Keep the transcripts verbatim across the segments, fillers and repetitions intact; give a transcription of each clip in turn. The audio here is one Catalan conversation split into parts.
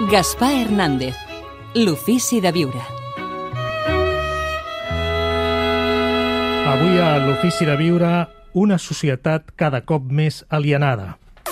Gaspar Hernández, l'ofici de viure. Avui a l'ofici de viure, una societat cada cop més alienada.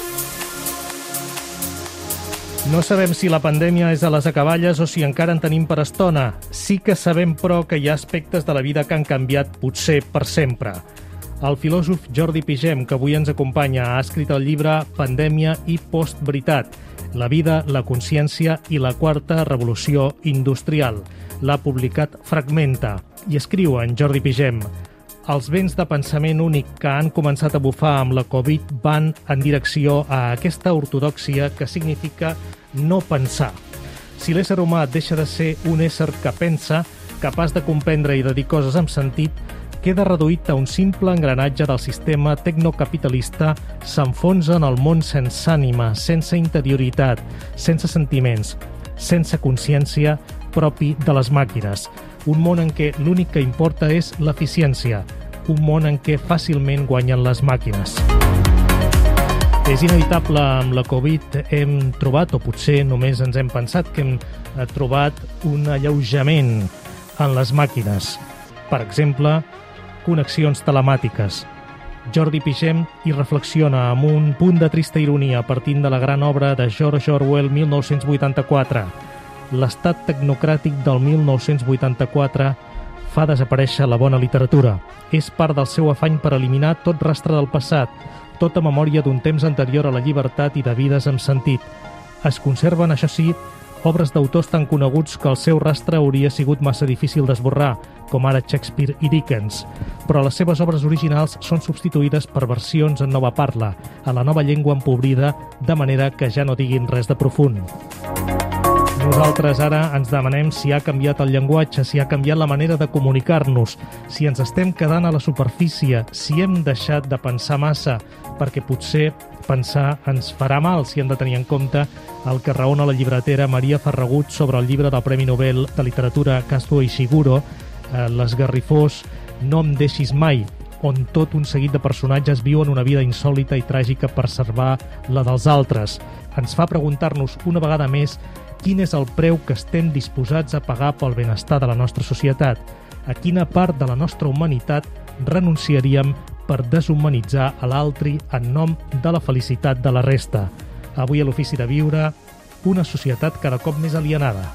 No sabem si la pandèmia és a les acaballes o si encara en tenim per estona. Sí que sabem, però, que hi ha aspectes de la vida que han canviat potser per sempre. El filòsof Jordi Pigem, que avui ens acompanya, ha escrit el llibre Pandèmia i postveritat, la vida, la consciència i la quarta revolució industrial. L'ha publicat Fragmenta i escriu en Jordi Pigem: els vents de pensament únic que han començat a bufar amb la Covid van en direcció a aquesta ortodòxia que significa no pensar. Si l'ésser humà deixa de ser un ésser que pensa, capaç de comprendre i de dir coses amb sentit, queda reduït a un simple engranatge del sistema tecnocapitalista, s'enfonsa en el món sense ànima, sense interioritat, sense sentiments, sense consciència propi de les màquines. Un món en què l'únic que importa és l'eficiència, un món en què fàcilment guanyen les màquines. És inevitable, amb la Covid hem trobat, o potser només ens hem pensat, que hem trobat un alleujament en les màquines. Per exemple, connexions telemàtiques. Jordi Pigem hi reflexiona amb un punt de trista ironia partint de la gran obra de George Orwell, mil nou-cents vuitanta-quatre. L'estat tecnocràtic del mil nou-cents vuitanta-quatre fa desaparèixer la bona literatura. És part del seu afany per eliminar tot rastre del passat, tota memòria d'un temps anterior a la llibertat i de vides amb sentit. Es conserven, això sí, obres d'autors tan coneguts que el seu rastre hauria sigut massa difícil d'esborrar, com ara Shakespeare i Dickens, però les seves obres originals són substituïdes per versions en nova parla, a la nova llengua empobrida, de manera que ja no diguin res de profund. Nosaltres ara ens demanem si ha canviat el llenguatge, si ha canviat la manera de comunicar-nos, si ens estem quedant a la superfície, si hem deixat de pensar massa, perquè potser pensar ens farà mal si hem de tenir en compte el que raona la llibretera Maria Ferragut sobre el llibre del Premi Nobel de Literatura Kazuo Ishiguro, eh, l'esgarrifós No em deixis mai, on tot un seguit de personatges viuen una vida insòlita i tràgica per salvar la dels altres. Ens fa preguntar-nos una vegada més quin és el preu que estem disposats a pagar pel benestar de la nostra societat, a quina part de la nostra humanitat renunciaríem per deshumanitzar a l'altre en nom de la felicitat de la resta. Avui a l'ofici de viure, una societat cada cop més alienada.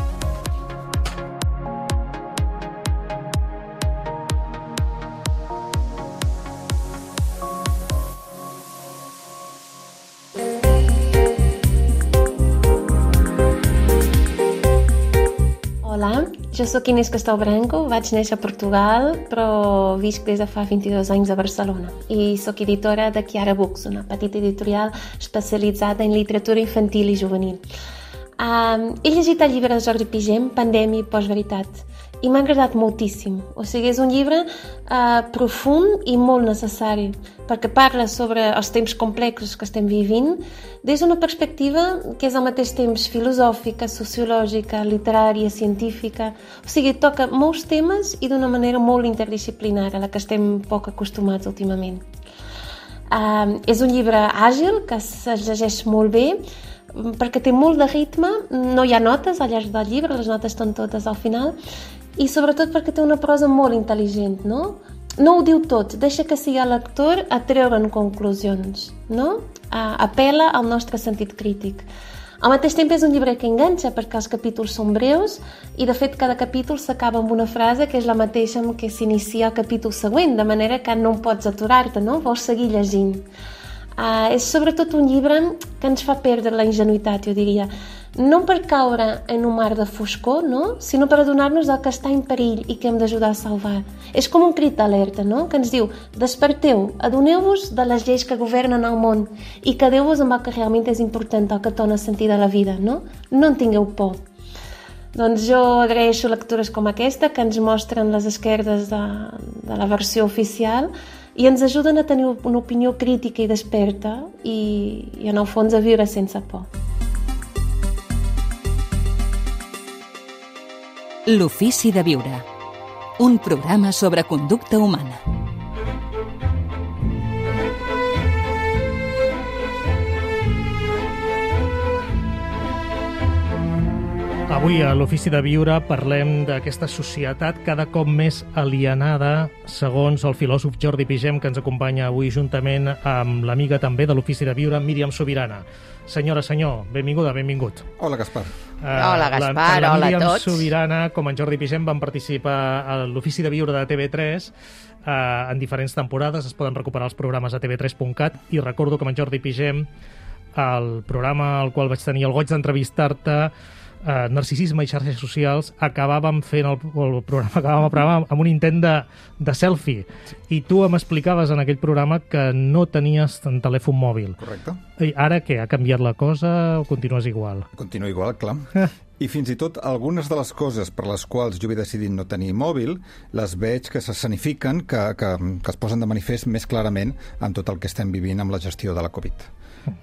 Hola, jo sóc Inés Castell Branco, vaig néixer a Portugal, però visc des de fa vint-i-dos anys a Barcelona. I sóc editora de Chiara Books, una petita editorial especialitzada en literatura infantil i juvenil. Um, he llegit el llibre de Jordi Pigem, Pandèmia i postveritat, i m'ha agradat moltíssim. O sigui, és un llibre uh, profund i molt necessari, perquè parla sobre els temps complexos que estem vivint des d'una perspectiva que és al mateix temps filosòfica, sociològica, literària, científica. O sigui, toca molts temes i d'una manera molt interdisciplinària, a la que estem poc acostumats últimament. Uh, és un llibre àgil, que es llegeix molt bé, perquè té molt de ritme, no hi ha notes al llarg del llibre, les notes estan totes al final, i sobretot perquè té una prosa molt intel·ligent, no? No ho diu tot, deixa que sigui el lector a treure'n conclusions, no? A, apela al nostre sentit crític. Al mateix temps és un llibre que enganxa perquè els capítols són breus i de fet cada capítol s'acaba amb una frase que és la mateixa amb què s'inicia el capítol següent, de manera que no pots aturar-te, no? Vols seguir llegint. Uh, és sobretot un llibre que ens fa perdre la ingenuïtat, jo diria. No per caure en un mar de foscor, no? Sinó per adonar-nos del que està en perill i que hem d'ajudar a salvar. És com un crit d'alerta, no? Que ens diu, desperteu, adoneu-vos de les lleis que governen el món i quedeu-vos amb el que realment és important, el que dona sentit a la vida, no? No en tingueu por. Doncs jo agraeixo lectures com aquesta que ens mostren les esquerdes de, de la versió oficial i ens ajuden a tenir una opinió crítica i desperta i, i en el fons a viure sense por. L'ofici de viure. Un programa sobre conducta humana. Avui a l'Ofici de Viure parlem d'aquesta societat cada cop més alienada, segons el filòsof Jordi Pigem, que ens acompanya avui juntament amb l'amiga també de l'Ofici de Viure, Míriam Subirana. Senyora, senyor, benvinguda, benvingut. Hola, Gaspar. Uh, hola, Gaspar, la, la hola a Míriam tots. Subirana, com en Jordi Pigem, van participar a l'Ofici de Viure de T V tres uh, en diferents temporades. Es poden recuperar els programes a t v tres punt cat i recordo que amb en Jordi Pigem, el programa al qual vaig tenir el goig d'entrevistar-te, Uh, Narcisisme i xarxes socials, acabàvem fent el, el programa, acabàvem el programa amb un intent de, de selfie. I tu m'explicaves en aquell programa que no tenies un telèfon mòbil. Correcte. I ara què? Ha canviat la cosa o continues igual? Continua igual, clar. I fins i tot algunes de les coses per les quals jo he decidit no tenir mòbil les veig que s'escenifiquen, que, que, que es posen de manifest més clarament amb tot el que estem vivint amb la gestió de la Covid.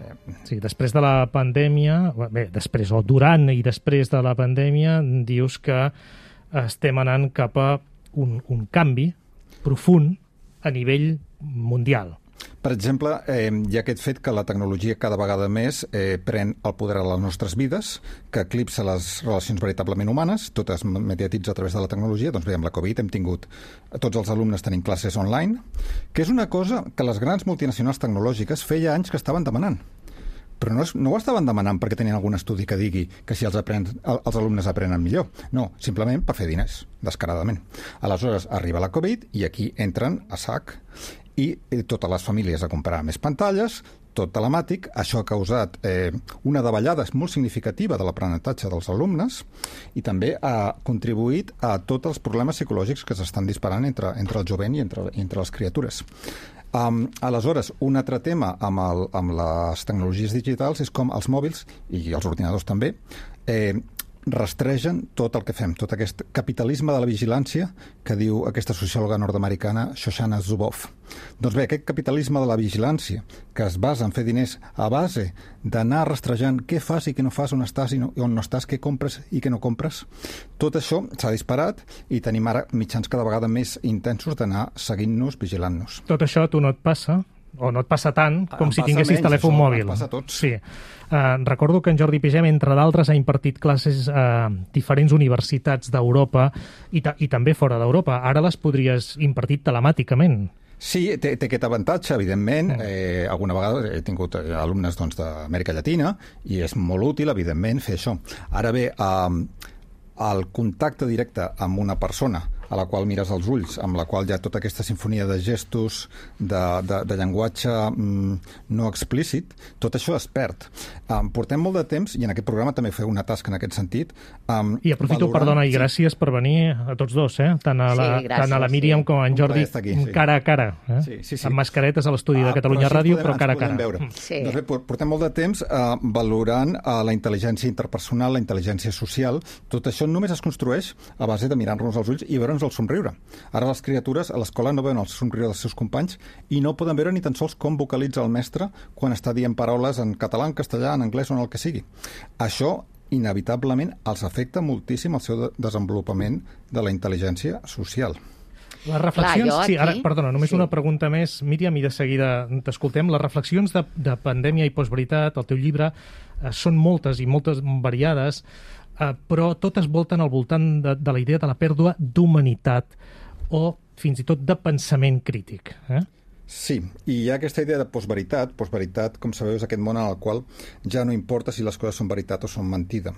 Sí, després de la pandèmia, bé, després o durant i després de la pandèmia, dius que estem anant cap a un, un canvi profund a nivell mundial. Per exemple, eh, hi ha aquest fet que la tecnologia cada vegada més eh, pren el poder a les nostres vides, que eclipsa les relacions veritablement humanes, tot es mediatitza a través de la tecnologia. Doncs bé, amb la Covid hem tingut tots els alumnes tenint classes online, que és una cosa que les grans multinacionals tecnològiques feia anys que estaven demanant. Però no, és, no ho estaven demanant perquè tenien algun estudi que digui que si els, apren, els alumnes aprenen millor. No, simplement per fer diners, descaradament. Aleshores, arriba la Covid i aquí entren a sac i totes les famílies a comprar més pantalles, tot telemàtic. Això ha causat eh, una davallada molt significativa de l'aprenentatge dels alumnes i també ha contribuït a tots els problemes psicològics que s'estan disparant entre, entre el jovent i entre, entre les criatures. Um, aleshores, un altre tema amb, el, amb les tecnologies digitals és com els mòbils, i els ordinadors també, eh, rastregen tot el que fem, tot aquest capitalisme de la vigilància que diu aquesta sociòloga nord-americana Shoshana Zuboff. Doncs bé, aquest capitalisme de la vigilància que es basa en fer diners a base d'anar rastrejant què fas i què no fas, on estàs i no, on no estàs, què compres i què no compres, tot això s'ha disparat i tenim ara mitjans cada vegada més intensos d'anar seguint-nos, vigilant-nos. Tot això a tu no et passa? O no et passa tant com em si tinguessis menys, telèfon això, mòbil. Em passa a tots. Sí. Uh, recordo que en Jordi Pigem, entre d'altres, ha impartit classes a uh, diferents universitats d'Europa i, ta i també fora d'Europa. Ara les podries impartir telemàticament. Sí, té, té aquest avantatge, evidentment. Eh, alguna vegada he tingut eh, alumnes doncs, d'Amèrica Llatina i és molt útil, evidentment, fer això. Ara bé, eh, el contacte directe amb una persona a la qual mires els ulls, amb la qual hi ha tota aquesta sinfonia de gestos, de, de, de llenguatge mm, no explícit, tot això es perd. Um, portem molt de temps, i en aquest programa també feu una tasca en aquest sentit. Um, I aprofito, valorant... perdona, i gràcies sí. per venir a tots dos, eh? tant, a la, sí, gràcies, tant a la Míriam sí. com a en Jordi, aquí, sí. cara a cara, eh? sí, sí, sí. amb mascaretes a l'estudi ah, de Catalunya però Ràdio, podem, però cara a cara. Sí. Doncs bé, portem molt de temps uh, valorant uh, la intel·ligència interpersonal, la intel·ligència social. Tot això només es construeix a base de mirar-nos als ulls i veure el somriure. Ara les criatures a l'escola no veuen el somriure dels seus companys i no poden veure ni tan sols com vocalitza el mestre quan està dient paraules en català, en castellà, en anglès o en el que sigui. Això, inevitablement, els afecta moltíssim el seu desenvolupament de la intel·ligència social. Les reflexions... Clar, sí, ara, aquí... perdona, només sí. una pregunta més, Míriam, i de seguida t'escoltem. Les reflexions de, de pandèmia i postveritat, el teu llibre, eh, són moltes i moltes variades, Uh, però totes volten al voltant de, de la idea de la pèrdua d'humanitat o fins i tot de pensament crític. Eh? Sí, i hi ha aquesta idea de postveritat. Postveritat, com sabeu, és aquest món en el qual ja no importa si les coses són veritat o són mentida.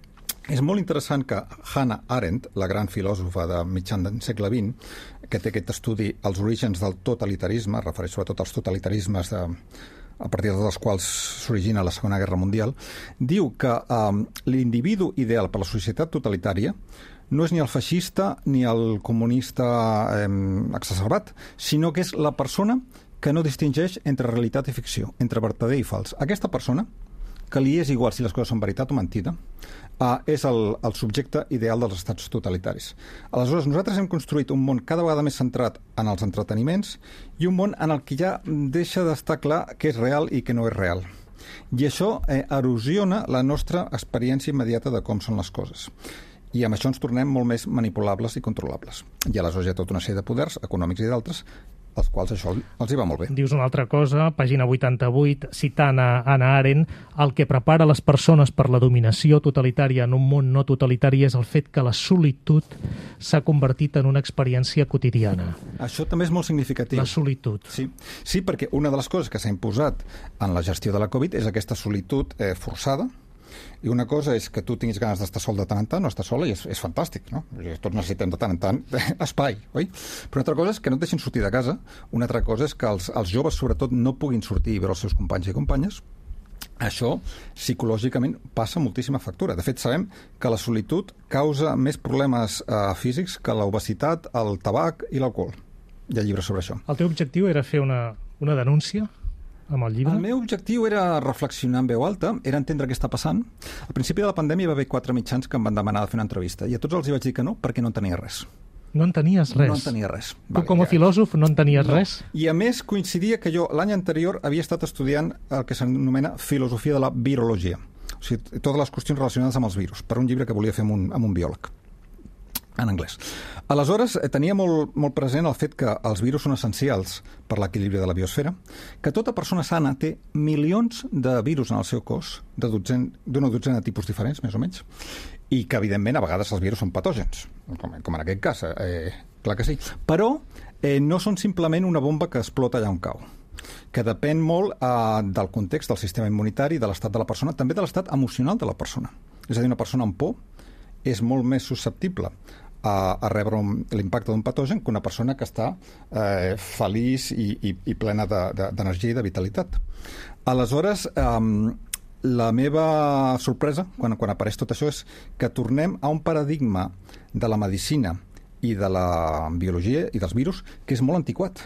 És molt interessant que Hannah Arendt, la gran filòsofa de mitjan del segle vint, que té aquest estudi als orígens del totalitarisme, refereix sobretot als totalitarismes de a partir dels quals s'origina la Segona Guerra Mundial, diu que eh, l'individu ideal per a la societat totalitària no és ni el feixista ni el comunista eh, exacerbat, sinó que és la persona que no distingeix entre realitat i ficció, entre vertader i fals. Aquesta persona, que li és igual si les coses són veritat o mentida, uh, és el, el subjecte ideal dels estats totalitaris. Aleshores, nosaltres hem construït un món cada vegada més centrat en els entreteniments i un món en el que ja deixa d'estar clar què és real i què no és real. I això eh, erosiona la nostra experiència immediata de com són les coses. I amb això ens tornem molt més manipulables i controlables. I aleshores hi ha tota una sèrie de poders, econòmics i d'altres, als quals això els hi va molt bé. Dius una altra cosa, pàgina vuitanta-vuit, citant a Hannah Arendt, el que prepara les persones per la dominació totalitària en un món no totalitari és el fet que la solitud s'ha convertit en una experiència quotidiana. Això també és molt significatiu. La solitud. Sí, sí, perquè una de les coses que s'ha imposat en la gestió de la Covid és aquesta solitud eh, forçada. I una cosa és que tu tinguis ganes d'estar sol de tant en tant, no estar sola, i és, és fantàstic, no? Tots necessitem de tant en tant espai, oi? Però una altra cosa és que no et deixin sortir de casa, una altra cosa és que els, els joves, sobretot, no puguin sortir i veure els seus companys i companyes. Això, psicològicament, passa moltíssima factura. De fet, sabem que la solitud causa més problemes eh, físics que l'obesitat, el tabac i l'alcohol. Hi ha llibres sobre això. El teu objectiu era fer una, una denúncia amb el llibre? El meu objectiu era reflexionar en veu alta, era entendre què està passant. Al principi de la pandèmia hi va haver quatre mitjans que em van demanar de fer una entrevista i a tots els hi vaig dir que no, perquè no en tenia res. No en tenies res? No en tenia res. Tu vale, com a ja. filòsof no en tenies no. res? I a més coincidia que jo l'any anterior havia estat estudiant el que s'anomena filosofia de la virologia, o sigui, totes les qüestions relacionades amb els virus, per un llibre que volia fer amb un, amb un biòleg en anglès. Aleshores, eh, tenia molt, molt present el fet que els virus són essencials per l'equilibri de la biosfera, que tota persona sana té milions de virus en el seu cos, de dotzen, d'una dotzena de tipus diferents, més o menys, i que, evidentment, a vegades els virus són patògens, com, com en aquest cas, eh, clar que sí. Però eh, no són simplement una bomba que explota allà on cau, que depèn molt eh, del context del sistema immunitari, de l'estat de la persona, també de l'estat emocional de la persona. És a dir, una persona amb por és molt més susceptible a, a rebre un, l'impacte d'un patogen que una persona que està eh, feliç i, i, i plena de, de, d'energia i de vitalitat. Aleshores, eh, la meva sorpresa quan, quan apareix tot això és que tornem a un paradigma de la medicina i de la biologia i dels virus que és molt antiquat.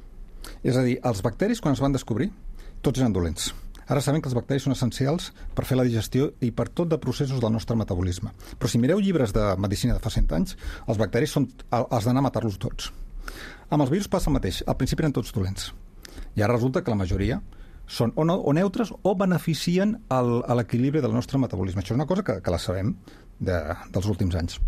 És a dir, els bacteris, quan es van descobrir, tots eren dolents. Ara sabem que els bacteris són essencials per fer la digestió i per tot de processos del nostre metabolisme. Però si mireu llibres de medicina de fa cent anys, els bacteris són, has d'anar a matar-los tots. Amb els virus passa el mateix. Al principi eren tots dolents. I ara resulta que la majoria són o, no, o neutres o beneficien el, a l'equilibri del nostre metabolisme. Això és una cosa que, que la sabem de, dels últims anys.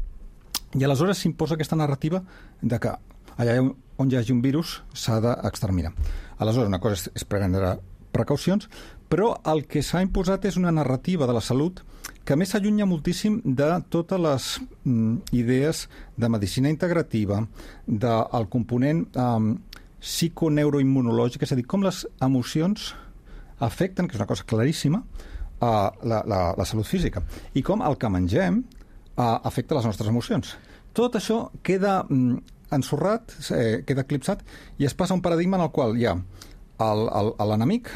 I aleshores s'imposa aquesta narrativa de que allà on hi hagi un virus s'ha d'exterminar. Aleshores, una cosa és, és prendre precaucions, però el que s'ha imposat és una narrativa de la salut que més s'allunya moltíssim de totes les mm, idees de medicina integrativa, del component um, psiconeuroimmunològic, és a dir, com les emocions afecten, que és una cosa claríssima, a la, la, la salut física, i com el que mengem uh, afecta les nostres emocions. Tot això queda mm, ensorrat, eh, queda eclipsat, i es passa un paradigma en el qual hi ha el, el, l'enemic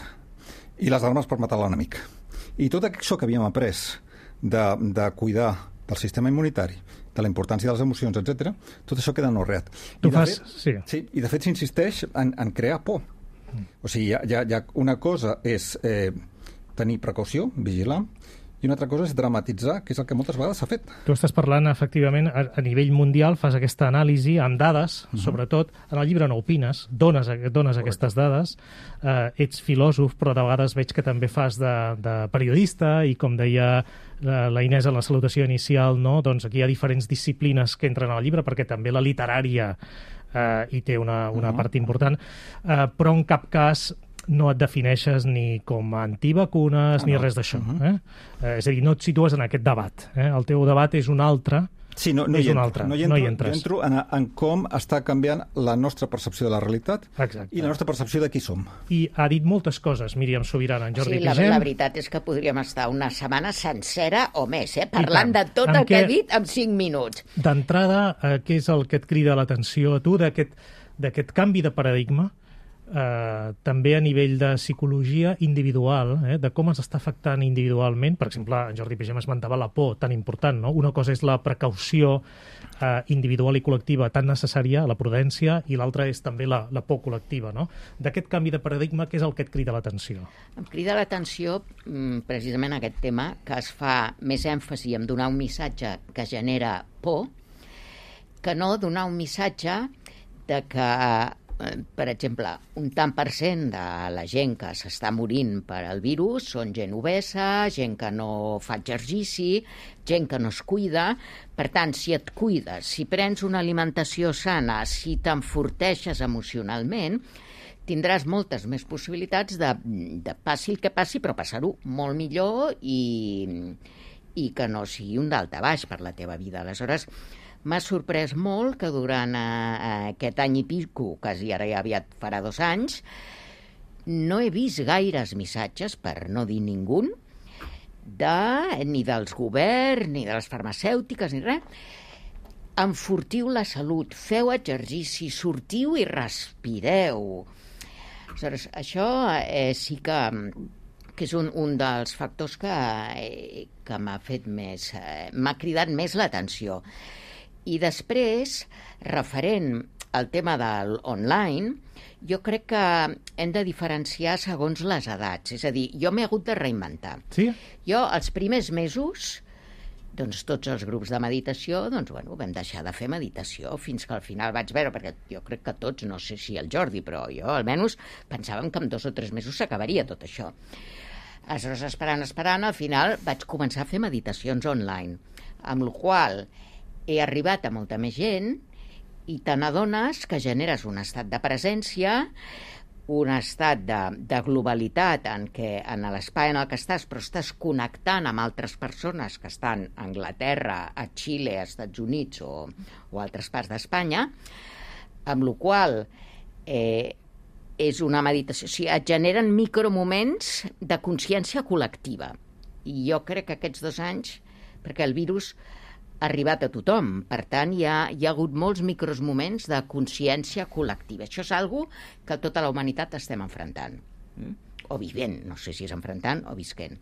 i les armes per matar l'enemic. I tot això que havíem après de, de cuidar del sistema immunitari, de la importància de les emocions, etcètera, tot això queda anorreat. Tu I de fas... fet, sí. Sí, i de fet s'insisteix en, en crear por. Mm. O sigui, hi ha, hi ha, hi ha una cosa és eh, tenir precaució, vigilar, i una altra cosa és dramatitzar, que és el que moltes vegades s'ha fet. Tu estàs parlant, efectivament, a, a nivell mundial, fas aquesta anàlisi amb dades, uh-huh. sobretot. En el llibre no opines, dones, dones aquestes dades, eh, ets filòsof, però de vegades veig que també fas de, de periodista, i com deia la, la Inés en la salutació inicial, no? Doncs aquí hi ha diferents disciplines que entren al llibre, perquè també la literària eh, hi té una, una uh-huh. part important, eh, però en cap cas no et defineixes ni com a antivacunes ah, ni no. res d'això. Uh-huh. eh? Eh, és a dir, no et situes en aquest debat. Eh? El teu debat és un altre. Sí, no, no, és hi un entro, altre. no hi entro, no hi entres. Jo entro en, en com està canviant la nostra percepció de la realitat Exacte. I la nostra percepció de qui som. I ha dit moltes coses, Míriam Subirana, en Jordi sí, la, Pigem. la veritat és que podríem estar una setmana sencera o més, eh, parlant de tot en el que què, ha dit en cinc minuts. D'entrada, eh, què és el que et crida l'atenció a tu d'aquest, d'aquest canvi de paradigma? Eh, també a nivell de psicologia individual, eh, de com ens està afectant individualment. Per exemple, en Jordi Pigem esmentava la por tan important, no? Una cosa és la precaució eh, individual i col·lectiva tan necessària, la prudència, i l'altra és també la, la por col·lectiva, no? D'aquest canvi de paradigma, què és el que et crida l'atenció? Em crida l'atenció precisament aquest tema, que es fa més èmfasi en donar un missatge que genera por, que no donar un missatge de que per exemple, un tant per cent de la gent que s'està morint per al virus són gent obesa, gent que no fa exercici, gent que no es cuida. Per tant, si et cuides, si prens una alimentació sana, si t'enforteixes emocionalment, tindràs moltes més possibilitats de, de passi el que passi, però passar-ho molt millor i, i que no sigui un daltabaix per la teva vida. Aleshores, m'ha sorprès molt que durant eh, aquest any i pico, quasi ara ja aviat farà dos anys, no he vist gaires missatges, per no dir ningú, de, ni dels governs, ni de les farmacèutiques, ni res. Enfortiu la salut, feu exercici, sortiu i respireu. Aleshores, això eh, sí que, que és un, un dels factors que, eh, que m'ha fet més, eh, m'ha cridat més l'atenció. I després, referent al tema de l'online, jo crec que hem de diferenciar segons les edats. És a dir, jo m'he hagut de reinventar. Sí? Jo, els primers mesos, doncs tots els grups de meditació, doncs, bueno, vam deixar de fer meditació fins que al final vaig veure, perquè jo crec que tots, no sé si el Jordi, però jo almenys pensàvem que en dos o tres mesos s'acabaria tot això. Aleshores, esperant, esperant, al final vaig començar a fer meditacions online, amb la qual cosa he arribat a molta més gent i te n'adones que generes un estat de presència, un estat de, de globalitat en què en l'espai en el que estàs, però estàs connectant amb altres persones que estan a Anglaterra, a Xile, a Estats Units o, o altres parts d'Espanya, amb la qual eh, és una meditació. O sigui, et generen micromoments de consciència col·lectiva. I jo crec que aquests dos anys, perquè el virus ha arribat a tothom. Per tant, hi ha, hi ha hagut molts micromoments de consciència col·lectiva. Això és algo que tota la humanitat estem enfrontant. Mm? O vivent, no sé si és enfrontant o visquent.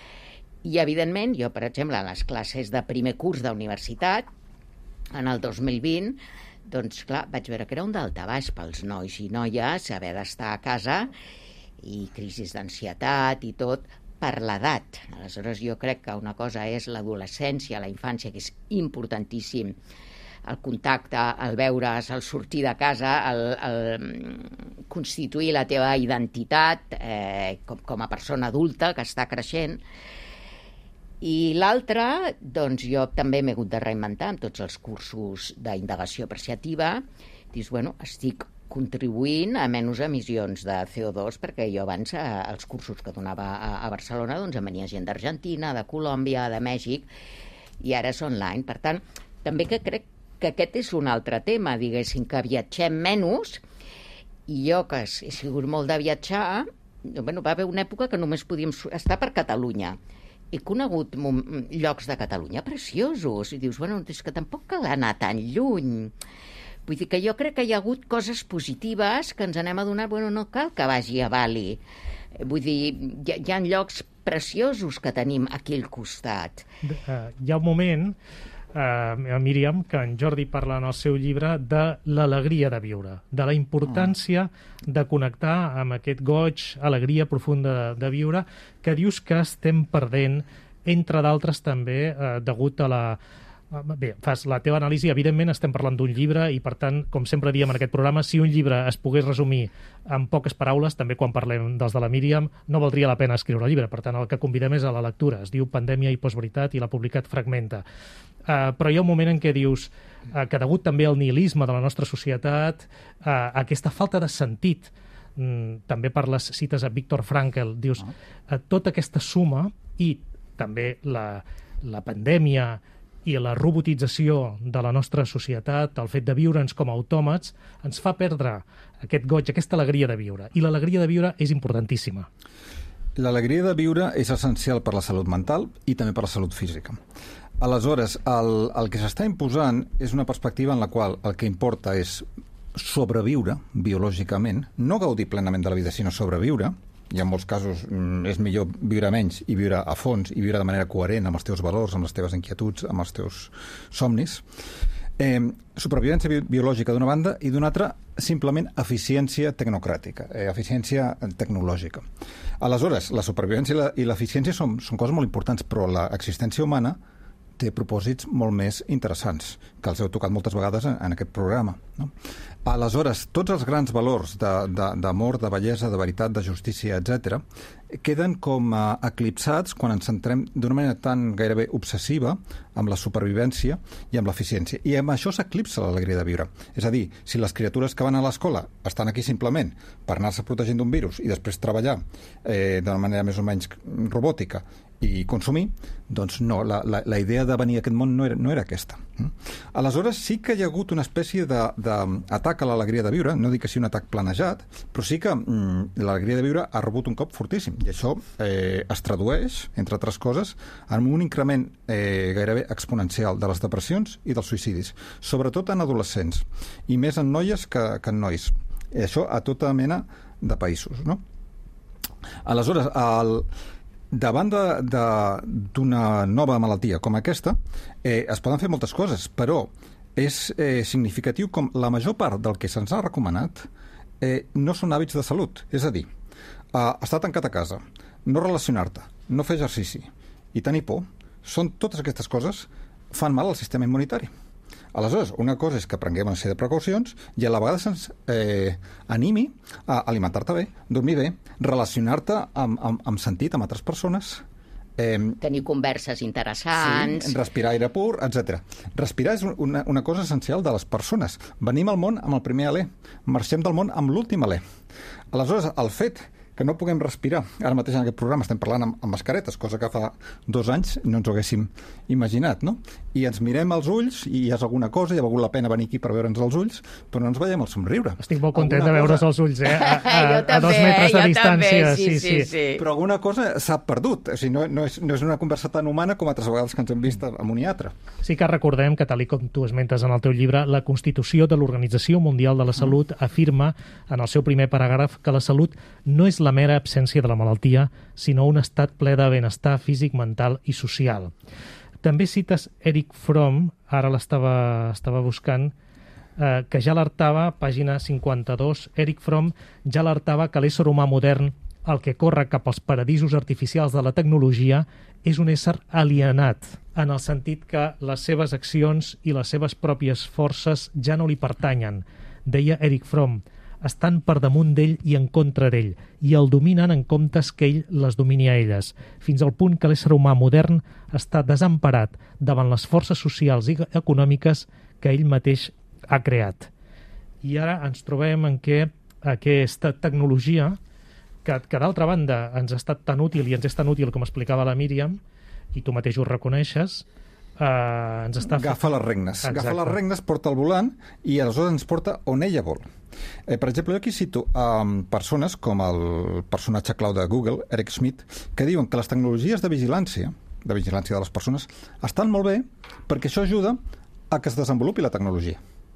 I, evidentment, jo, per exemple, a les classes de primer curs d'universitat, en el dos mil vint, doncs, clar, vaig veure que era un daltabaix pels nois i noies haver d'estar a casa i crisis d'ansietat i tot, per l'edat. Aleshores, jo crec que una cosa és l'adolescència, la infància, que és importantíssim, el contacte, el veure's, el sortir de casa, el, el constituir la teva identitat eh, com, com a persona adulta que està creixent. I l'altre, doncs jo també m'he hagut de reinventar amb tots els cursos d'indagació apreciativa. Dius, bueno, estic contribuint a menys emissions de C O dos, perquè jo abans, eh, els cursos que donava a, a Barcelona, doncs em venia gent d'Argentina, de Colòmbia, de Mèxic, i ara és online. Per tant, també que crec que aquest és un altre tema, diguéssim, que viatgem menys, i jo, que he sigut molt de viatjar, bueno, va haver una època que només podíem estar per Catalunya. He conegut llocs de Catalunya preciosos, i dius, bueno, és que tampoc cal anar tan lluny. Vull dir que jo crec que hi ha hagut coses positives que ens anem a donar, bueno, no cal que vagi a Bali. Vull dir, hi ha, hi ha llocs preciosos que tenim aquí al costat. Uh, hi ha un moment, uh, Míriam, que en Jordi parla en el seu llibre de l'alegria de viure, de la importància de connectar amb aquest goig, alegria profunda de, de viure, que dius que estem perdent, entre d'altres també, uh, degut a la... Bé, fas la teva anàlisi, evidentment estem parlant d'un llibre i, per tant, com sempre diem en aquest programa, si un llibre es pogués resumir en poques paraules, també quan parlem dels de la Míriam, no valdria la pena escriure el llibre. Per tant, el que convidem és a la lectura. Es diu Pandèmia i postveritat i l'ha publicat Fragmenta. Uh, però hi ha un moment en què dius uh, que degut també al nihilisme de la nostra societat, uh, aquesta falta de sentit, um, també per les cites a Viktor Frankl, dius, uh, tota aquesta suma i també la, la pandèmia i la robotització de la nostra societat, el fet de viure'ns com a autòmats, ens fa perdre aquest goig, aquesta alegria de viure. I l'alegria de viure és importantíssima. L'alegria de viure és essencial per la salut mental i també per la salut física. Aleshores, el, el que s'està imposant és una perspectiva en la qual el que importa és sobreviure biològicament, no gaudir plenament de la vida, sinó sobreviure. I en molts casos és millor viure menys i viure a fons i viure de manera coherent amb els teus valors, amb les teves inquietuds, amb els teus somnis. Eh, supervivència bi biològica d'una banda i d'una altra simplement eficiència tecnocràtica, eh, eficiència tecnològica. Aleshores, la supervivència i l'eficiència són, són coses molt importants, però l'existència humana té propòsits molt més interessants, que els heu tocat moltes vegades en, en aquest programa, no? Aleshores, tots els grans valors d'amor, de, de, de bellesa, de veritat, de justícia, etcètera, queden com uh, eclipsats quan ens centrem d'una manera tan gairebé obsessiva amb la supervivència i amb l'eficiència. I amb això s'eclipsa l'alegria de viure. És a dir, si les criatures que van a l'escola estan aquí simplement per anar-se protegint d'un virus i després treballar eh, d'una manera més o menys robòtica i consumir, doncs no, la, la, la idea de venir a aquest món no era, no era aquesta. Aleshores, sí que hi ha hagut una espècie d'atac a l'alegria de viure, no dic que sigui un atac planejat, però sí que mm, l'alegria de viure ha rebut un cop fortíssim, i això eh, es tradueix, entre altres coses, en un increment eh, gairebé exponencial de les depressions i dels suïcidis, sobretot en adolescents, i més en noies que, que en nois. I això a tota mena de països, no? Aleshores, el... davant d'una nova malaltia com aquesta, eh, es poden fer moltes coses, però és eh, significatiu com la major part del que se'ns ha recomanat eh, no són hàbits de salut. És a dir, eh, estar tancat a casa, no relacionar-te, no fer exercici i tenir por, són totes aquestes coses fan mal al sistema immunitari. Aleshores, una cosa és que prenguem una sèrie de precaucions i a la vegada se'ns eh, animi a alimentar-te bé, dormir bé, relacionar-te amb, amb, amb sentit amb altres persones. Eh, Tenir converses interessants. Sí, respirar aire pur, etcètera. Respirar és una, una cosa essencial de les persones. Venim al món amb el primer alè, marxem del món amb l'últim alè. Aleshores, el fet que no puguem respirar. Ara mateix en aquest programa estem parlant amb, amb mascaretes, cosa que fa dos anys no ens ho haguéssim imaginat, no? I ens mirem als ulls i hi ha alguna cosa, hi ha valgut la pena venir aquí per veure'ns els ulls, però no ens veiem el somriure. Estic molt content alguna de veure's cosa... els ulls, eh? A, a, jo també, a dos metres de jo distància. També, sí, sí, sí, sí, sí. Però alguna cosa s'ha perdut. O sigui, no, no, és, no és una conversa tan humana com altres vegades que ens hem vist amb un i altre. Sí que recordem que, tal com tu esmentes en el teu llibre, la Constitució de l'Organització Mundial de la Salut mm. afirma en el seu primer paràgraf que la salut no és la mera absència de la malaltia, sinó un estat ple de benestar físic, mental i social. També cites Erich Fromm, ara l'estava estava buscant, eh, que ja alertava, pàgina cinquanta-dos, Erich Fromm ja alertava que l'ésser humà modern, el que corre cap als paradisos artificials de la tecnologia, és un ésser alienat, en el sentit que les seves accions i les seves pròpies forces ja no li pertanyen. Deia Erich Fromm, estan per damunt d'ell i en contra d'ell, i el dominen en comptes que ell les domini a elles, fins al punt que l'ésser humà modern està desemparat davant les forces socials i econòmiques que ell mateix ha creat. I ara ens trobem en què aquesta tecnologia, que, que d'altra banda ens ha estat tan útil i ens és tan útil com explicava la Míriam, i tu mateix ho reconeixes, Uh, ens està... Agafa les regnes. Exacte. Agafa les regnes, porta el volant i aleshores ens porta on ella vol. Eh, per exemple, jo aquí cito um, persones com el personatge clau de Google, Eric Schmidt, que diuen que les tecnologies de vigilància, de vigilància de les persones, estan molt bé perquè això ajuda a que es desenvolupi la tecnologia.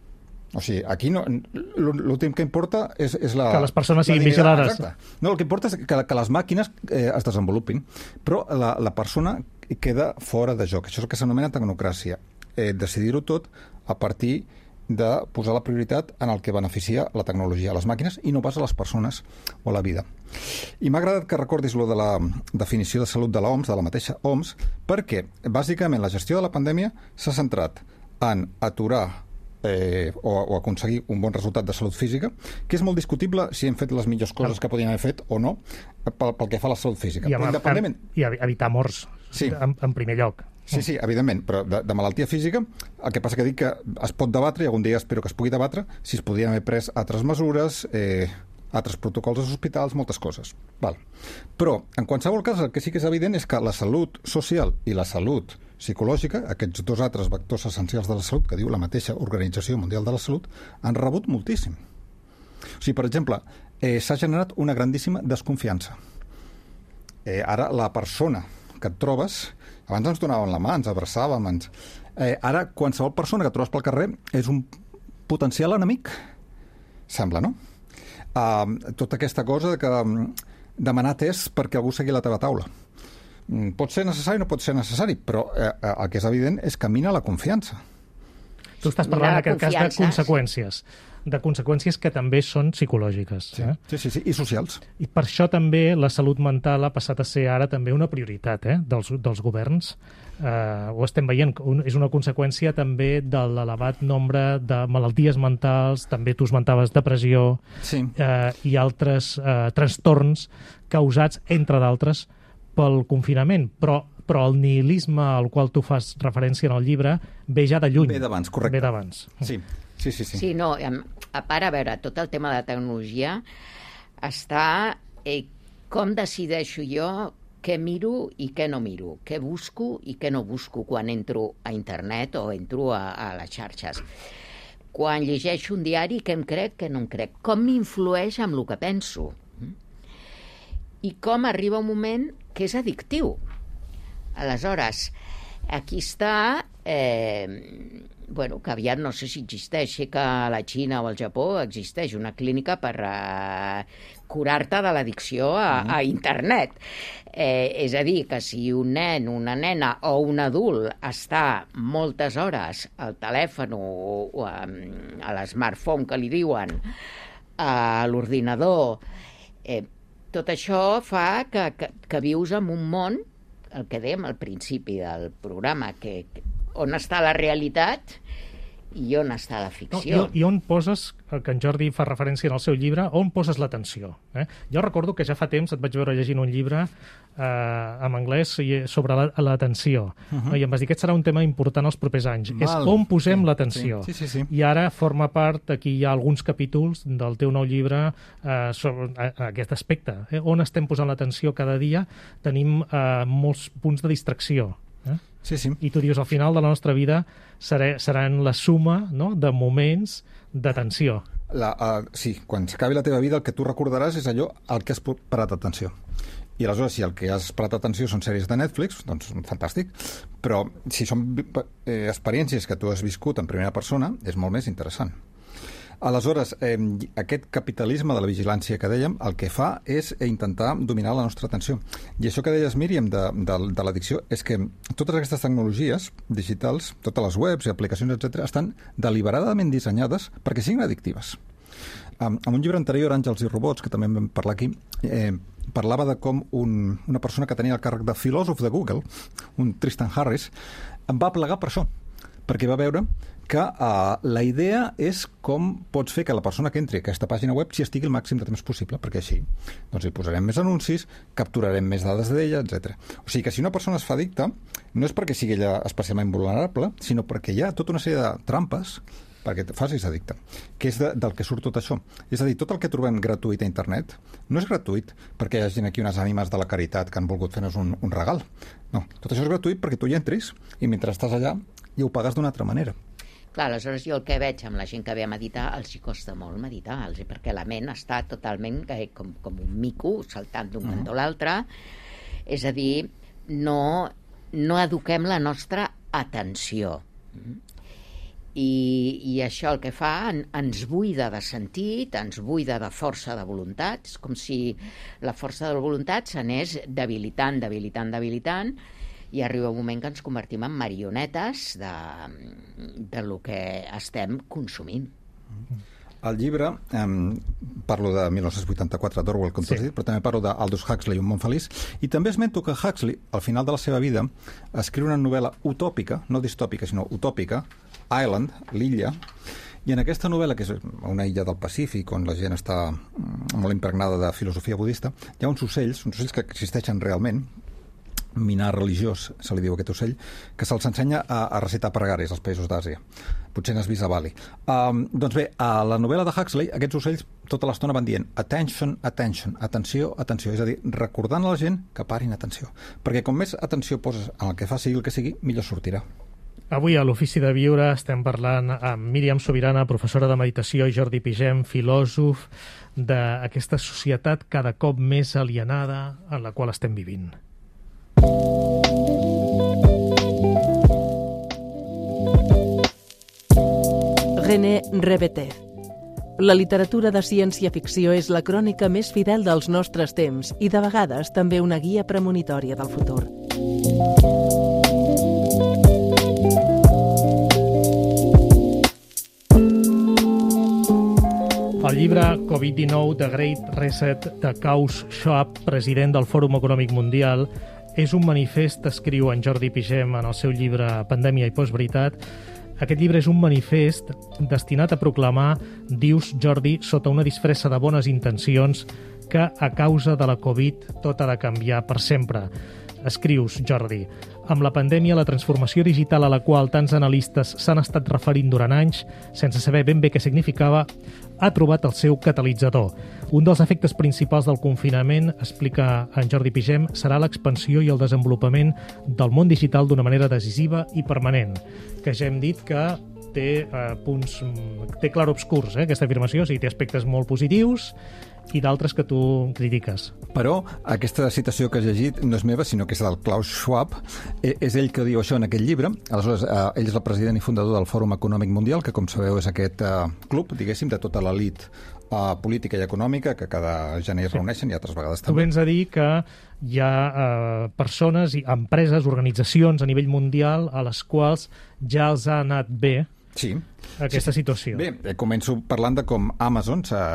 O sigui, aquí no, l'últim que importa és, és la... Que les persones siguin vigilades. Exacte. No, el que importa és que, que les màquines eh, es desenvolupin, però la, la persona queda fora de joc. Això és el que s'anomena tecnocràcia. Eh, decidir-ho tot a partir de posar la prioritat en el que beneficia la tecnologia, les màquines, i no pas a les persones o a la vida. I m'ha agradat que recordis lo de la definició de salut de l'O M S, de la mateixa O M S, perquè, bàsicament, la gestió de la pandèmia s'ha centrat en aturar Eh, o, o aconseguir un bon resultat de salut física, que és molt discutible si hem fet les millors coses que podien haver fet o no pel, pel que fa a la salut física. I, amb, independentment... i evitar morts, sí. en, en primer lloc. Sí, sí, evidentment, però de, de malaltia física, el que passa que dic que es pot debatre, i algun dia espero que es pugui debatre, si es podien haver pres altres mesures, eh, altres protocols als hospitals, moltes coses. Val. Però, en qualsevol cas, el que sí que és evident és que la salut social i la salut psicològica, aquests dos altres vectors essencials de la salut, que diu la mateixa Organització Mundial de la Salut, han rebut moltíssim. O sigui, per exemple, eh, s'ha generat una grandíssima desconfiança. Eh, ara, la persona que et trobes, abans ens donaven la mà, ens abraçàvem, ens... Eh, ara, qualsevol persona que trobes pel carrer és un potencial enemic, sembla, no? Uh, tota aquesta cosa de que um, demanar test perquè algú segui la teva taula. Pot ser necessari o no pot ser necessari, però eh, el que és evident és que mina la confiança. Tu estàs parlant, en aquest cas, de conseqüències. De conseqüències que també són psicològiques. Sí, eh? sí, sí, sí, i socials. I per això també la salut mental ha passat a ser ara també una prioritat eh? dels, dels governs. Eh, ho estem veient, un, és una conseqüència també de l'elevat nombre de malalties mentals, també tu esmentaves depressió sí. eh, i altres eh, trastorns causats, entre d'altres, pel confinament. Però però el nihilisme al qual tu fas referència en el llibre ve ja de lluny. Ve d'abans, correcte. Ve d'abans. Sí. Sí, sí, sí. Sí, no, a part, a veure, tot el tema de tecnologia està eh, com decideixo jo què miro i què no miro, què busco i què no busco quan entro a internet o entro a, a les xarxes. Quan llegeixo un diari, què em crec, què no em crec, com m'influeix amb el que penso. I com arriba un moment que és addictiu. Aleshores, aquí està, eh, bueno, que aviat no sé si existeix, sé que a la Xina o al Japó existeix una clínica per eh, curar-te de l'addicció a, a internet. Eh, és a dir, que si un nen, una nena o un adult està moltes hores al telèfon o, o a, a l'smartphone que li diuen, a l'ordinador, eh, tot això fa que, que, que vius en un món, el que dèiem al principi del programa, que, que on està la realitat i on està la ficció. No, i, I on poses, que en Jordi fa referència en el seu llibre, on poses l'atenció? Eh? Jo recordo que ja fa temps et vaig veure llegint un llibre eh, en anglès sobre l'atenció. La, uh-huh. I em vas dir que aquest serà un tema important els propers anys. Val. És on posem sí, l'atenció. Sí, sí, sí, sí. I ara forma part, aquí hi ha alguns capítols del teu nou llibre eh, sobre eh, aquest aspecte. Eh? On estem posant l'atenció cada dia? Tenim eh, molts punts de distracció. Eh? Sí, sí. I tu dius, al final de la nostra vida serà, seran la suma, no?, de moments d'atenció. La, uh, sí, quan s'acabi la teva vida el que tu recordaràs és allò al que has parat atenció. I aleshores, si el que has parat atenció són sèries de Netflix, doncs fantàstic, però si són eh, experiències que tu has viscut en primera persona, és molt més interessant. Aleshores, eh, aquest capitalisme de la vigilància que dèiem, el que fa és intentar dominar la nostra atenció. I això que deies, Míriam, de, de, de l'addicció, és que totes aquestes tecnologies digitals, totes les webs i aplicacions, etcètera, estan deliberadament dissenyades perquè siguin addictives. Um, en un llibre anterior, Àngels i robots, que també en vam parlar aquí, eh, parlava de com un, una persona que tenia el càrrec de filòsof de Google, un Tristan Harris, em va plegar per això, perquè va veure que uh, la idea és com pots fer que la persona que entri a aquesta pàgina web s'hi estigui el màxim de temps possible, perquè així doncs hi posarem més anuncis, capturarem més dades d'ella, etcètera. O sigui que si una persona es fa addicta, no és perquè sigui ella especialment vulnerable, sinó perquè hi ha tota una sèrie de trampes perquè et facis addicte, que és de, del que surt tot això. És a dir, tot el que trobem gratuït a internet no és gratuït perquè hi hagi aquí unes ànimes de la caritat que han volgut fer-nos un, un regal. No, tot això és gratuït perquè tu hi entris i mentre estàs allà ja ho pagues d'una altra manera. Clar, aleshores jo el que veig amb la gent que ve a meditar, els hi costa molt meditar, els, perquè la ment està totalment eh, com, com un mico saltant d'un cantó a l'altre. És a dir, no, no eduquem la nostra atenció. I, i això el que fa en, ens buida de sentit, ens buida de força de voluntat, és com si la força de voluntat s'anés debilitant, debilitant, debilitant, i arriba un moment que ens convertim en marionetes de, de lo que estem consumint. Al llibre eh, parlo de mil nou-cents vuitanta-quatre d'Orwell, com tu has dit, però també parlo d'Aldous Huxley, Un món feliç, i també esmento que Huxley, al final de la seva vida, escriu una novel·la utòpica, no distòpica, sinó utòpica, Island, l'illa, i en aquesta novel·la, que és una illa del Pacífic, on la gent està molt impregnada de filosofia budista, hi ha uns ocells, uns ocells que existeixen realment, minar religiós, se li diu aquest ocell, que se'ls ensenya a, a recitar pregaris als països d'Àsia. Potser n'has vist a Bali. Um, doncs bé, a la novel·la de Huxley, aquests ocells tota l'estona van dient attention, attention, atenció, atenció. És a dir, recordant a la gent que parin atenció. Perquè com més atenció poses en el que fa, sigui el que sigui, millor sortirà. Avui a l'Ofici de Viure estem parlant amb Míriam Sobirana, professora de meditació, i Jordi Pigem, filòsof d'aquesta societat cada cop més alienada en la qual estem vivint. René Rebeter. La literatura de ciència-ficció és la crònica més fidel dels nostres temps i, de vegades, també una guia premonitòria del futur. El llibre covid dinou, The Great Reset, de Klaus Schwab, president del Fòrum Econòmic Mundial, és un manifest, escriu en Jordi Pigem en el seu llibre Pandèmia i postveritat. Aquest llibre és un manifest destinat a proclamar, dius, Jordi, sota una disfressa de bones intencions, que a causa de la Covid tot ha de canviar per sempre. Escrius, Jordi, amb la pandèmia, la transformació digital a la qual tants analistes s'han estat referint durant anys, sense saber ben bé què significava, ha trobat el seu catalitzador. Un dels efectes principals del confinament, explica en Jordi Pigem, serà l'expansió i el desenvolupament del món digital d'una manera decisiva i permanent, que ja hem dit que té eh, punts, té clarobscurs, eh, aquesta afirmació, o sigui, té aspectes molt positius i d'altres que tu critiques. Però aquesta citació que has llegit no és meva, sinó que és del Klaus Schwab. És ell que diu això en aquest llibre. Aleshores, eh, ell és el president i fundador del Fòrum Econòmic Mundial, que, com sabeu, és aquest eh, club, diguéssim, de tota l'elit eh, política i econòmica, que cada gener es reuneixen i altres vegades també. Tu vens a dir que hi ha eh, persones, i empreses, organitzacions a nivell mundial a les quals ja els ha anat bé sí. aquesta sí. situació. Bé, eh, començo parlant de com Amazon s'ha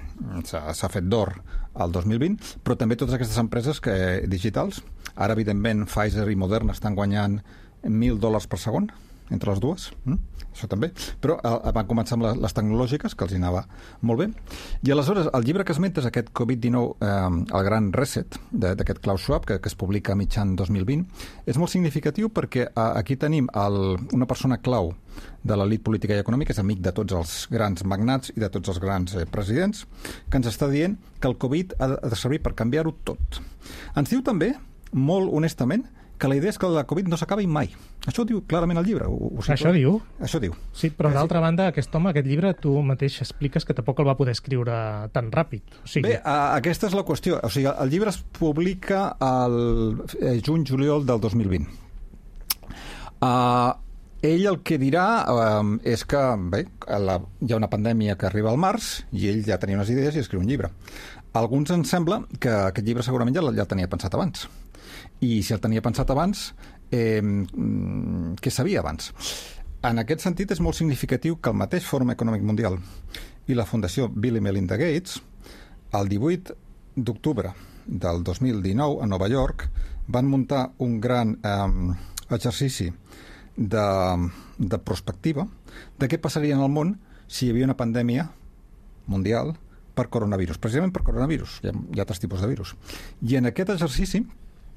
s'ha fet d'or al dos mil vint, però també totes aquestes empreses que, digitals, ara evidentment Pfizer i Moderna estan guanyant mil dòlars per segon entre les dues, mm? Això també, però eh, van començar amb les, les tecnològiques, que els hi anava molt bé, i aleshores el llibre que esmentes, aquest covid dinou, eh, el gran reset d'aquest Klaus Schwab, que, que es publica a mitjan dos mil vint, és molt significatiu perquè eh, aquí tenim el, una persona clau de l'elit política i econòmica, és amic de tots els grans magnats i de tots els grans eh, presidents, que ens està dient que el Covid ha de, ha de servir per canviar-ho tot. Ens diu també, molt honestament, que la idea és que la Covid no s'acabi mai. Això ho diu clarament el llibre. Ho, ho Això diu? Això diu. Sí, però d'altra banda, aquest home, aquest llibre, tu mateix expliques que tampoc el va poder escriure tan ràpid. O sigui... Bé, a, aquesta és la qüestió. O sigui, el llibre es publica al eh, juny-juliol del dos mil vint. Uh, ell el que dirà uh, és que bé, la, hi ha una pandèmia que arriba al març i ell ja tenia unes idees i escriu un llibre. A alguns ens sembla que aquest llibre segurament ja, ja el tenia pensat abans. I si el tenia pensat abans, eh, què sabia abans? En aquest sentit, és molt significatiu que el mateix Fòrum Econòmic Mundial i la Fundació Bill i Melinda Gates, el divuit d'octubre del dos mil dinou, a Nova York, van muntar un gran eh, exercici de, de prospectiva de què passaria en el món si hi havia una pandèmia mundial per coronavirus. Precisament per coronavirus. Hi ha, hi ha altres tipus de virus. I en aquest exercici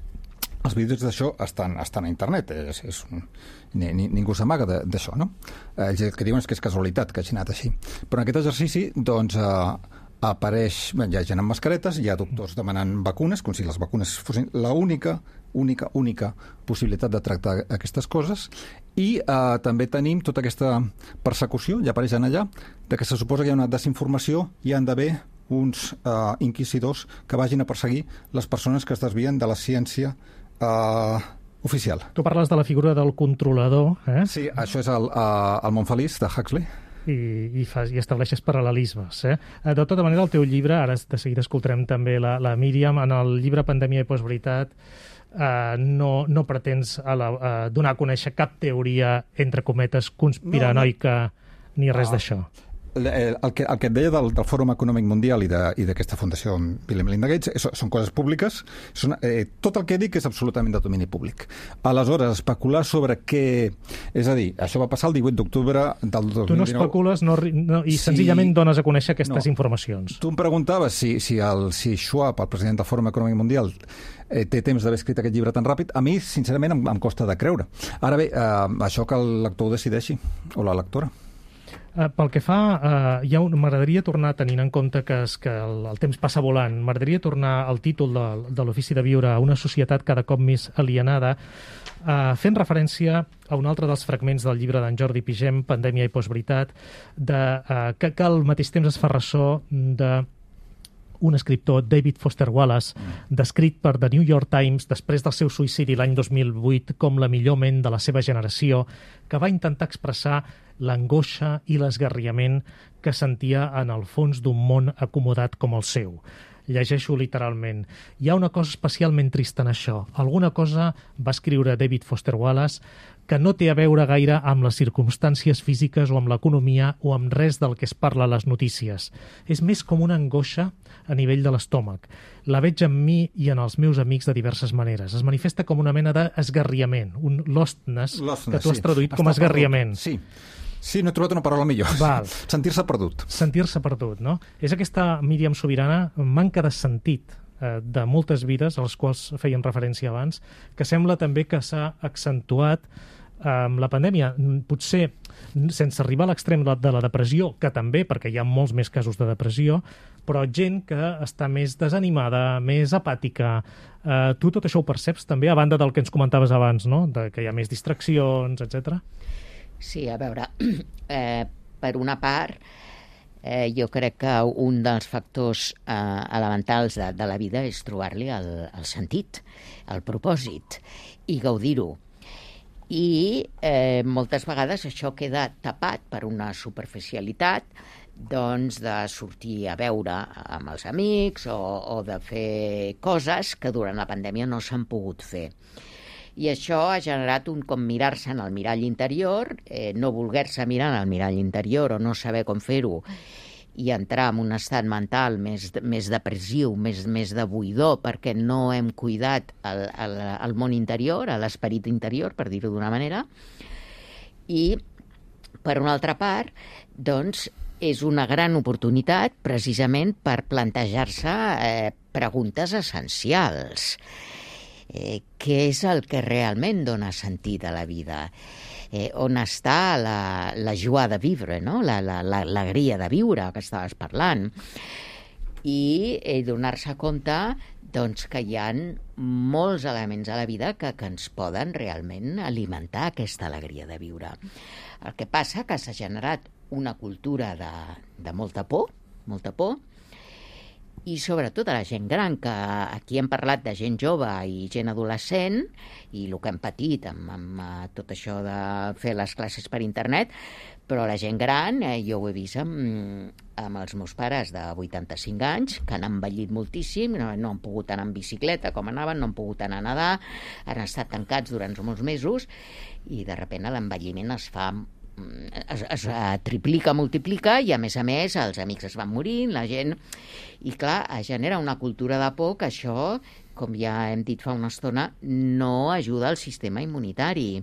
els vídeos d'això estan, estan a internet, és, és, ni, ni, ningú s'amaga d'això, no? Ells el que diuen és que és casualitat que hagi anat així. Però en aquest exercici, doncs, eh, apareix, bé, hi ha gent amb mascaretes, hi ha doctors demanant vacunes, com si les vacunes fossin l'única, única, única possibilitat de tractar aquestes coses, i eh, també tenim tota aquesta persecució, ja apareixen allà, de que se suposa que hi ha una desinformació i hi han d'haver uns eh, inquisidors que vagin a perseguir les persones que es desvien de la ciència Uh, oficial. Tu parles de la figura del controlador, eh? Sí, això és el, uh, el món feliç de Huxley. I, i, fas, i estableixes paral·lelismes. Eh? De tota manera, el teu llibre, ara de seguida escoltarem també la, la Míriam, en el llibre Pandèmia i postveritat, eh, no, no pretens a la, a donar a conèixer cap teoria, entre cometes, conspiranoica, no, no. ni res ah. d'això. El, el, que, el que et deia del, del Fòrum Econòmic Mundial i d'aquesta fundació Bill i Melinda Gates és, són coses públiques, són, eh, tot el que dic és absolutament de domini públic. Aleshores, especular sobre què... És a dir, això va passar el divuit d'octubre del dos mil dinou. Tu no especules no, no, i sí, senzillament dones a conèixer aquestes no. informacions. Tu em preguntaves si, si, el, si Schwab, el president del Fòrum Econòmic Mundial, eh, té temps d'haver escrit aquest llibre tan ràpid. A mi, sincerament, em, em costa de creure. Ara bé, eh, això que el lector ho decideixi, o la lectora. Uh, pel que fa, uh, ja m'agradaria tornar, tenint en compte que, es, que el, el temps passa volant, m'agradaria tornar al títol de, de l'Ofici de Viure a una societat cada cop més alienada, uh, fent referència a un altre dels fragments del llibre d'en Jordi Pigem, Pandèmia i postveritat, de, uh, que, que al mateix temps es fa ressò de un escriptor, David Foster Wallace, descrit per The New York Times després del seu suïcidi l'any dos mil vuit com la millor ment de la seva generació, que va intentar expressar l'angoixa i l'esgarriament que sentia en el fons d'un món acomodat com el seu. Llegeixo literalment. Hi ha una cosa especialment trista en això. Alguna cosa, va escriure David Foster Wallace, que no té a veure gaire amb les circumstàncies físiques o amb l'economia o amb res del que es parla a les notícies. És més com una angoixa a nivell de l'estómac. La veig en mi i en els meus amics de diverses maneres. Es manifesta com una mena d'esgarriament, un lostness, lostness que tu has sí. traduït com a esgarriament. Sí. Sí, no he trobat una paraula millor. Val. Sentir-se perdut. Sentir-se perdut, no? És aquesta Míriam Subirana, manca de sentit eh, de moltes vides, a les quals feien referència abans, que sembla també que s'ha accentuat eh, amb la pandèmia. Potser sense arribar a l'extrem de la depressió, que també, perquè hi ha molts més casos de depressió, però gent que està més desanimada, més apàtica. Eh, tu tot això ho perceps també, a banda del que ens comentaves abans, no? De que hi ha més distraccions, etcètera. Sí, a veure, eh, per una part, eh, jo crec que un dels factors eh, elementals de, de la vida és trobar-li el, el sentit, el propòsit, i gaudir-ho. I eh, moltes vegades això queda tapat per una superficialitat, doncs de sortir a veure amb els amics o, o de fer coses que durant la pandèmia no s'han pogut fer. I això ha generat un com mirar-se en el mirall interior, eh, no voler-se mirar en el mirall interior o no saber com fer-ho i entrar en un estat mental més, més depressiu, més, més de buidor, perquè no hem cuidat el, el, el món interior, l'esperit interior, per dir-ho d'una manera. I, per una altra part, doncs, és una gran oportunitat precisament per plantejar-se eh, preguntes essencials. Eh, què és el que realment dona sentit a la vida? Eh, on està la, la joie de vivre, no? la, la, la, l'alegria de viure que estaves parlant? I eh, donar-se compte doncs, que hi ha molts elements a la vida que, que ens poden realment alimentar aquesta alegria de viure. El que passa que s'ha generat una cultura de, de molta por, molta por, i sobretot a la gent gran, que aquí hem parlat de gent jove i gent adolescent, i el que hem patit amb, amb tot això de fer les classes per internet, però la gent gran, eh, jo ho he vist amb, amb els meus pares de vuitanta-cinc anys, que han envellit moltíssim, no, no han pogut anar en bicicleta com anaven, no han pogut anar a nedar, han estat tancats durant molts mesos, i de sobte l'envelliment es fa Es, es triplica, multiplica, i a més a més els amics es van morint, la gent... I clar, es genera una cultura de por que això, com ja hem dit fa una estona, no ajuda al sistema immunitari.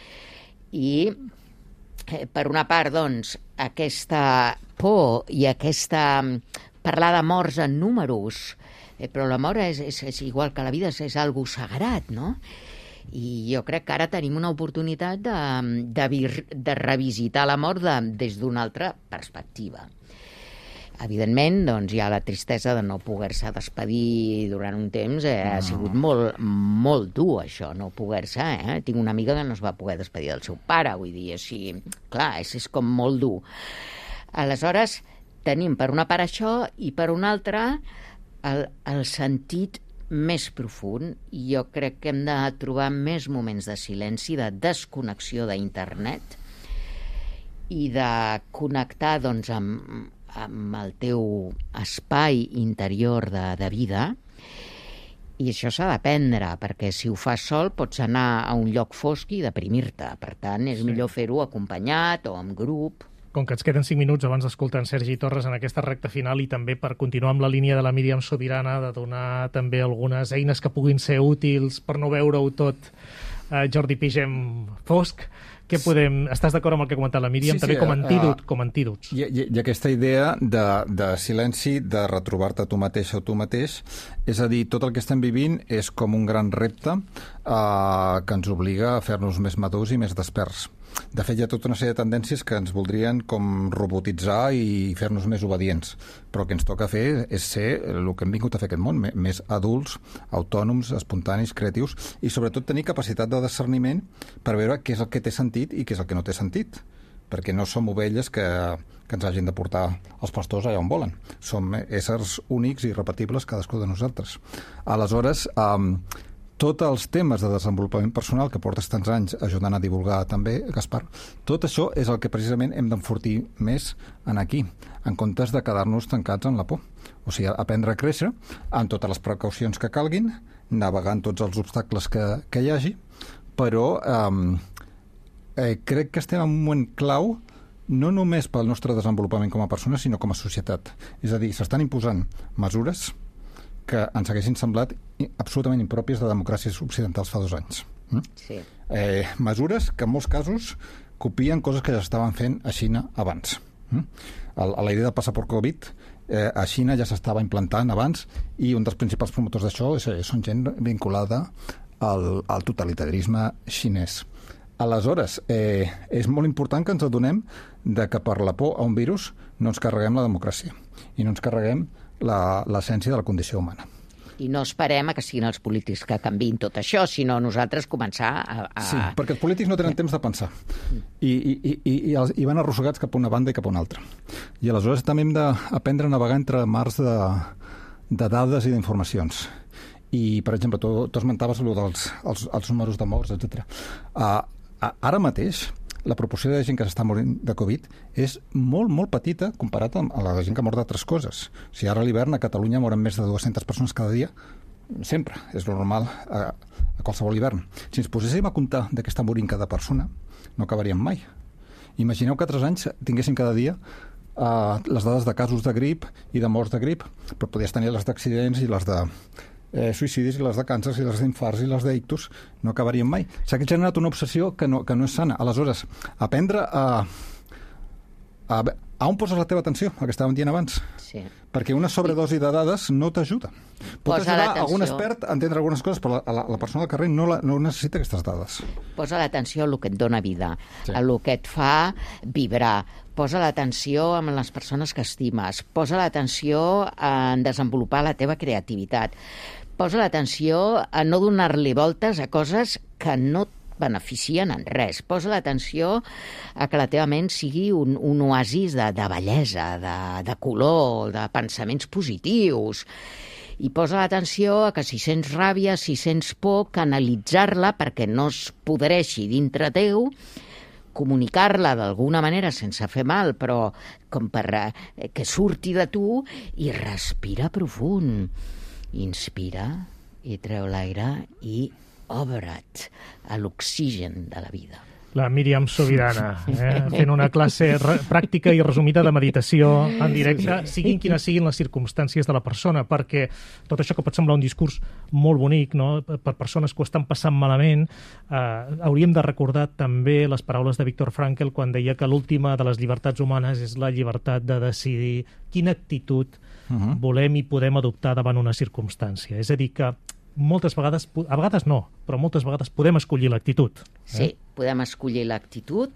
I eh, per una part, doncs, aquesta por i aquesta... parlar de morts en números, eh, però la mort és, és, és igual que la vida, és, és algo sagrat, no? I jo crec que ara tenim una oportunitat de, de, vir, de revisitar la mort de, des d'una altra perspectiva. Evidentment, doncs, hi ha la tristesa de no poder-se despedir durant un temps. Eh, ha sigut molt, molt dur, això, no poder-se. Eh? Tinc una amiga que no es va poder despedir del seu pare, vull dir, així... Clar, és, és com molt dur. Aleshores, tenim per una part això i per una altra el, el sentit més profund. Jo crec que hem de trobar més moments de silenci, de desconnexió d'internet i de connectar doncs, amb, amb el teu espai interior de, de vida. I això s'ha d'aprendre, perquè si ho fas sol pots anar a un lloc fosc i deprimir-te. Per tant, és sí. millor fer-ho acompanyat o en grup. Com que ens queden cinc minuts abans d'escoltar en Sergi Torres en aquesta recta final i també per continuar amb la línia de la Míriam Subirana, de donar també algunes eines que puguin ser útils per no veure-ho tot, eh, Jordi Pigem, fosc, què podem... Estàs d'acord amb el que ha comentat la Míriam? Sí, també sí, com antídot, uh, com antídots. Hi, hi, hi ha aquesta idea de, de silenci, de retrobar-te tu mateix o tu mateix. És a dir, tot el que estem vivint és com un gran repte uh, que ens obliga a fer-nos més madurs i més desperts. De fet, hi ha tota una sèrie de tendències que ens voldrien com robotitzar i fer-nos més obedients. Però el que ens toca fer és ser el que hem vingut a fer aquest món, més adults, autònoms, espontanis, creatius, i sobretot tenir capacitat de discerniment per veure què és el que té sentit i què és el que no té sentit. Perquè no som ovelles que, que ens hagin de portar els pastors allà on volen. Som éssers únics i irrepetibles cadascú de nosaltres. Aleshores, eh, tots els temes de desenvolupament personal que portes tants anys ajudant a divulgar també, Gaspar, tot això és el que precisament hem d'enfortir més en aquí, en comptes de quedar-nos tancats en la por. O sigui, aprendre a créixer amb totes les precaucions que calguin, navegant tots els obstacles que, que hi hagi, però eh, eh, crec que estem en un moment clau no només pel nostre desenvolupament com a persones, sinó com a societat. És a dir, s'estan imposant mesures que ens haguessin semblat absolutament impròpies de democràcies occidentals fa dos anys. Mm? Sí. Eh, mesures que en molts casos copien coses que ja estaven fent a Xina abans. Mm? El, la idea del passaport Covid eh, a Xina ja s'estava implantant abans i un dels principals promotors d'això és, eh, són gent vinculada al, al totalitarisme xinès. Aleshores, eh, és molt important que ens adonem de que per la por a un virus no ens carreguem la democràcia i no ens carreguem l'essència de la condició humana. I no esperem a que siguin els polítics que canviïn tot això, sinó nosaltres començar a... a... Sí, perquè els polítics no tenen temps de pensar i, i, i, i, els, i van arrossegats cap a una banda i cap a una altra. I aleshores també hem d'aprendre a navegar entre mars de, de dades i d'informacions. I, per exemple, tu, tu esmentaves allò dels els, els números de morts, etcètera. Uh, ara mateix, la proporció de gent que s'està morint de Covid és molt, molt petita comparat amb la gent que mor d'altres coses. O sigui, ara a l'hivern a Catalunya moren més de dues-centes persones cada dia, sempre, és lo normal a, a qualsevol hivern. Si ens poséssim a comptar de què està morint cada persona, no acabaríem mai. Imagineu que altres anys tinguéssim cada dia uh, les dades de casos de grip i de morts de grip, però podries tenir les d'accidents i les de eh, suïcidis i les de càncers i les d'infarts i les d'ictus, no acabarien mai. S'ha generat una obsessió que no, que no és sana. Aleshores, aprendre a, a, a on poses la teva atenció, el que estàvem dient abans. Sí. Perquè una sobredosi de dades no t'ajuda. Pot Posa ajudar l'atenció. algun expert a entendre algunes coses, però la, la, la persona del carrer no, la, no necessita aquestes dades. Posa l'atenció a el que et dona vida, Sí. a el que et fa vibrar. Posa l'atenció en les persones que estimes. Posa l'atenció en desenvolupar la teva creativitat. Posa l'atenció a no donar-li voltes a coses que no et beneficien en res. Posa l'atenció a que la teva ment sigui un, un oasis de, de bellesa, de, de color, de pensaments positius. I posa l'atenció a que si sents ràbia, si sents por, canalitzar-la perquè no es podreixi dintre teu, comunicar-la d'alguna manera sense fer mal, però com per eh, que surti de tu, i respira profund. Inspira i treu l'aire i obre't a l'oxigen de la vida. La Míriam Subirana, eh? fent una classe re- pràctica i resumida de meditació en directe, siguin quines siguin les circumstàncies de la persona, perquè tot això que pot semblar un discurs molt bonic, no? Per persones que ho estan passant malament, eh, hauríem de recordar també les paraules de Viktor Frankl quan deia que l'última de les llibertats humanes és la llibertat de decidir quina actitud uh-huh. volem i podem adoptar davant una circumstància. És a dir, que moltes vegades, a vegades no, però moltes vegades podem escollir l'actitud. Eh? Sí, podem escollir l'actitud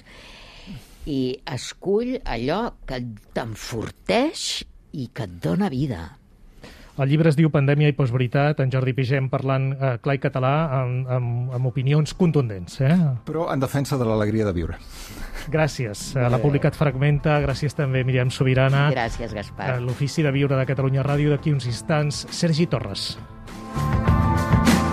i escull allò que t'enforteix i que et dona vida. El llibre es diu Pandèmia i postveritat, en Jordi Pigem parlant eh, clar i català amb, amb, amb opinions contundents. Eh? Però en defensa de l'alegria de viure. Gràcies. Eh, L'ha publicat Fragmenta, gràcies també Míriam Subirana. Gràcies, Gaspar. L'Ofici de Viure de Catalunya Ràdio, d'aquí uns instants, Sergi Torres.